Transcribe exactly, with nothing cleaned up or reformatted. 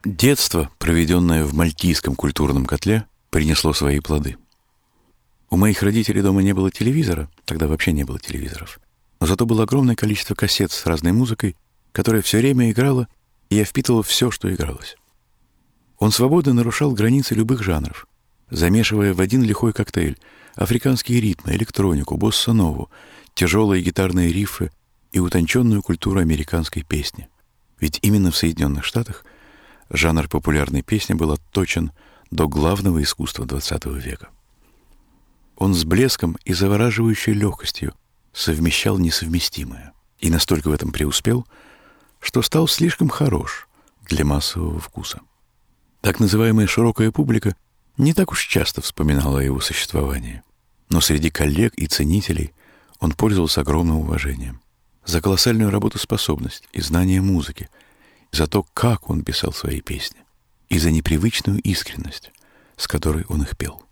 Детство, проведенное в мальтийском культурном котле, принесло свои плоды. У моих родителей дома не было телевизора, тогда вообще не было телевизоров. Но зато было огромное количество кассет с разной музыкой, которая все время играла, и я впитывал все, что игралось. Он свободно нарушал границы любых жанров, замешивая в один лихой коктейль африканские ритмы, электронику, босса-нову, тяжелые гитарные рифы и утонченную культуру американской песни. Ведь именно в Соединенных Штатах жанр популярной песни был отточен до главного искусства двадцатого века. Он с блеском и завораживающей легкостью совмещал несовместимое. И настолько в этом преуспел, что стал слишком хорош для массового вкуса. Так называемая широкая публика не так уж часто вспоминала о его существовании. Но среди коллег и ценителей он пользовался огромным уважением за колоссальную работоспособность и знание музыки, за то, как он писал свои песни, и за непривычную искренность, с которой он их пел.